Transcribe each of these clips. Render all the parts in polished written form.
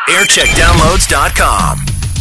aircheckdownloads.com.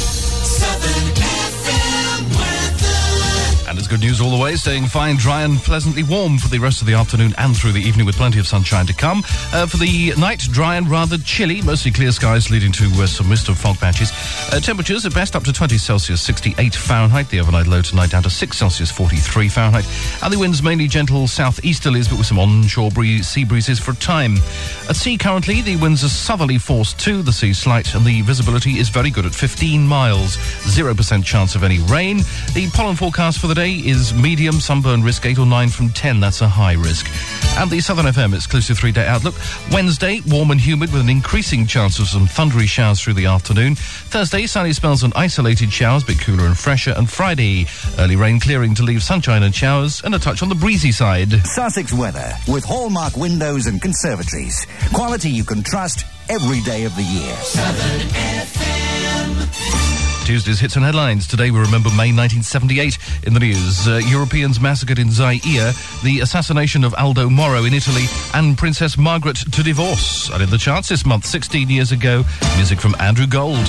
And it's good news all the way, staying fine, dry and pleasantly warm for the rest of the afternoon and through the evening with plenty of sunshine to come. For the night, dry and rather chilly, mostly clear skies leading to some mist or fog patches. Temperatures at best up to 20 Celsius, 68 Fahrenheit. The overnight low tonight down to 6 Celsius, 43 Fahrenheit. And the winds mainly gentle southeasterlies, but with some onshore sea breezes for a time. At sea currently, the winds are southerly force 2, the sea slight, and the visibility is very good at 15 miles. 0% chance of any rain. The pollen forecast for the day is medium, sunburn risk 8 or 9 from 10, that's a high risk. And the Southern FM exclusive 3-day outlook. Wednesday, warm and humid with an increasing chance of some thundery showers through the afternoon. Thursday, sunny spells and isolated showers, a bit cooler and fresher. And Friday, early rain clearing to leave sunshine and showers and a touch on the breezy side. Sussex weather with Hallmark Windows and Conservatories. Quality you can trust every day of the year. Southern FM. Tuesday's hits and headlines. Today we remember May 1978 in the news. Europeans massacred in Zaire, the assassination of Aldo Moro in Italy, and Princess Margaret to divorce. And in the charts this month, 16 years ago, music from Andrew Gold.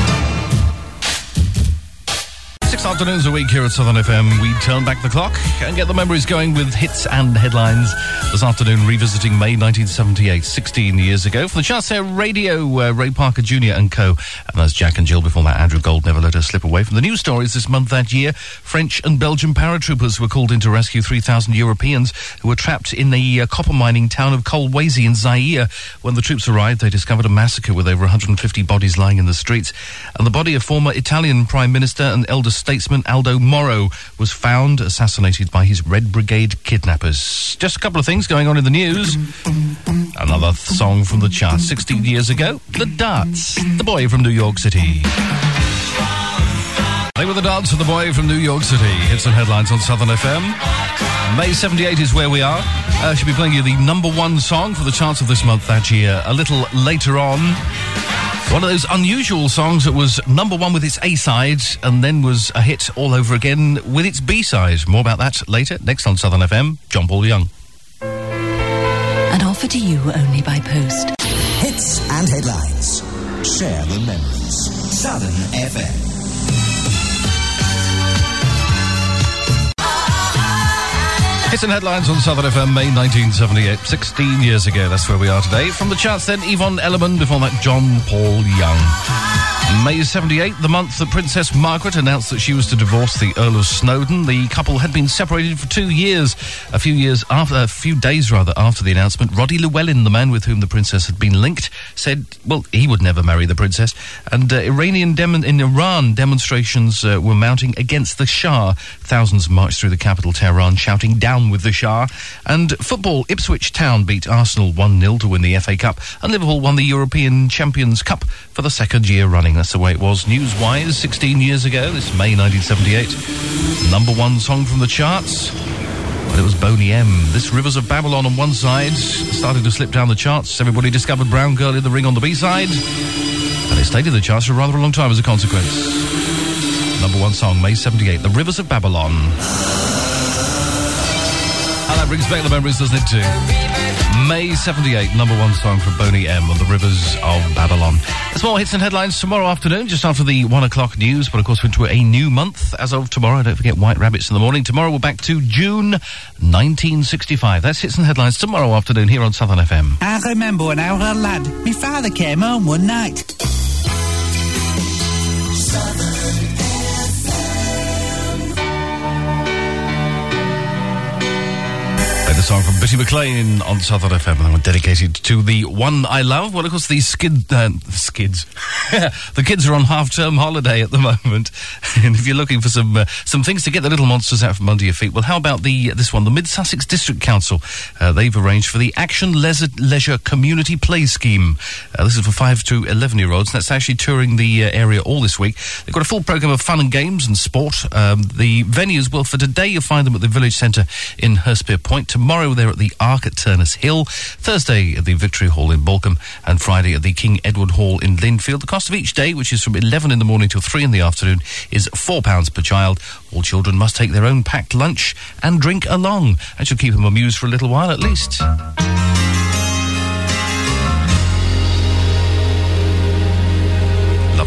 6 afternoons a week here at Southern FM. We turn back the clock and get the memories going with hits and headlines. This afternoon, revisiting May 1978, 16 years ago. From the charts there, Radio, Ray Parker Jr. and co. And that's Jack and Jill. Before that, Andrew Gold, Never Let Her Slip Away. From the news stories this month that year, French and Belgian paratroopers were called in to rescue 3,000 Europeans who were trapped in the copper mining town of Kolwezi in Zaire. When the troops arrived, they discovered a massacre with over 150 bodies lying in the streets. And the body of former Italian Prime Minister and elder statesman Aldo Moro was found assassinated by his Red Brigade kidnappers. Just a couple of things going on in the news. Another song from the charts 16 years ago, The Darts, The Boy from New York City. They were The Darts of The Boy from New York City. Hits and headlines on Southern FM. May 78 is where we are. I should be playing you the number one song for the charts of this month that year a little later on. One of those unusual songs that was number one with its A-side and then was a hit all over again with its B-side. More about that later. Next on Southern FM, John Paul Young. An offer to you only by post. Hits and headlines. Share the memories. Southern FM. Hits and headlines on Southern FM, May 1978, 16 years ago. That's where we are today. From the charts then, Yvonne Elliman, before that, John Paul Young. May 78, the month that Princess Margaret announced that she was to divorce the Earl of Snowdon. The couple had been separated for 2 years. A few days after the announcement, Roddy Llewellyn, the man with whom the princess had been linked, said, well, he would never marry the princess. And in Iran, demonstrations were mounting against the Shah. Thousands marched through the capital, Tehran, shouting, down with the Shah. And football, Ipswich Town beat Arsenal 1-0 to win the FA Cup. And Liverpool won the European Champions Cup for the second year running. That's the way it was news-wise 16 years ago. This is May 1978. Number one song from the charts. But it was Boney M. This Rivers of Babylon on one side started to slip down the charts. Everybody discovered Brown Girl in the Ring on the B-side. And it stayed in the charts for rather a long time as a consequence. Number one song, May 78, The Rivers of Babylon. And that brings back the memories, doesn't it, too? May 78, number one song for Boney M on The Rivers of Babylon. There's more hits and headlines tomorrow afternoon, just after the 1 o'clock news. But of course, we're into a new month as of tomorrow. Don't forget White Rabbits in the morning. Tomorrow we're back to June 1965. That's hits and headlines tomorrow afternoon here on Southern FM. I remember when I was a lad, my father came home one night. Southern The song from Bitty McLean on Southern FM, and they were dedicated to the one I love. Well, of course, the skids. The kids are on half-term holiday at the moment, and if you're looking for some things to get the little monsters out from under your feet, well, how about this one? The Mid-Sussex District Council. They've arranged for the Action Leisure Community Play Scheme. This is for 5 to 11-year-olds. That's actually touring the area all this week. They've got a full programme of fun and games and sport. The venues, well, for today you'll find them at the Village Centre in Hurstpere Point. Tomorrow they're at the Ark at Turners Hill. Thursday at the Victory Hall in Balcombe. And Friday at the King Edward Hall in Linfield. The cost of each day, which is from 11 in the morning till 3 in the afternoon, is £4 per child. All children must take their own packed lunch and drink along. That should keep them amused for a little while at least. Now, 5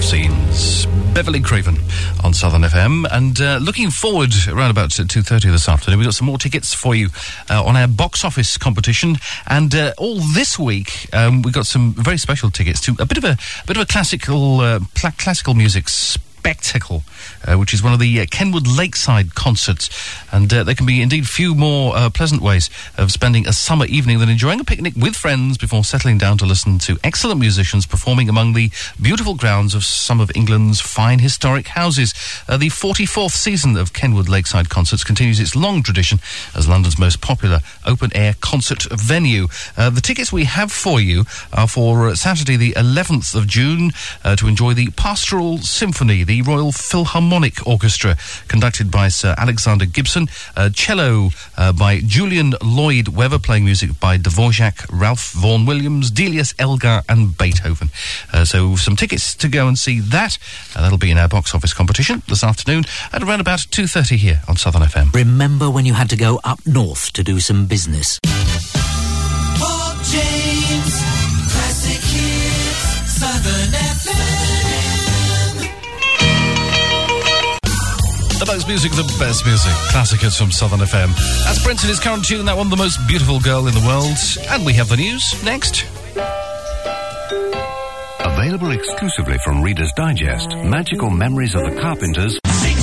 scenes. Beverly Craven on Southern FM. And looking forward around about 2:30 this afternoon, we've got some more tickets for you on our box office competition. And all this week, we've got some very special tickets to a bit of a classical music spectacle, which is one of the Kenwood Lakeside concerts. And there can be indeed few more pleasant ways of spending a summer evening than enjoying a picnic with friends before settling down to listen to excellent musicians performing among the beautiful grounds of some of England's fine historic houses. The 44th season of Kenwood Lakeside Concerts continues its long tradition as London's most popular open-air concert venue. The tickets we have for you are for Saturday the 11th of June to enjoy the Pastoral Symphony, the Royal Philharmonic Orchestra, conducted by Sir Alexander Gibson, cello by Julian Lloyd Webber, playing music by Dvorak, Ralph Vaughan Williams, Delius, Elgar and Beethoven. So some tickets to go and see that. That'll be in our box office competition this afternoon at around about 2:30 here on Southern FM. Remember when you had to go up north to do some business? Bob James, classic hits, Southern FM. The most music, the best music. Classic hits from Southern FM. That's Prince in his current tune, that one, The Most Beautiful Girl in the World. And we have the news next. Available exclusively from Reader's Digest, Magical Memories of the Carpenters.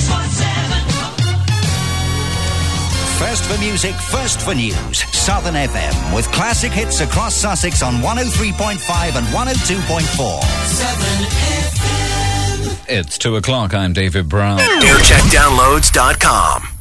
617. First for music, first for news. Southern FM with classic hits across Sussex on 103.5 and 102.4. Southern FM. It's 2 o'clock. I'm David Brown. AirCheckDownloads.com.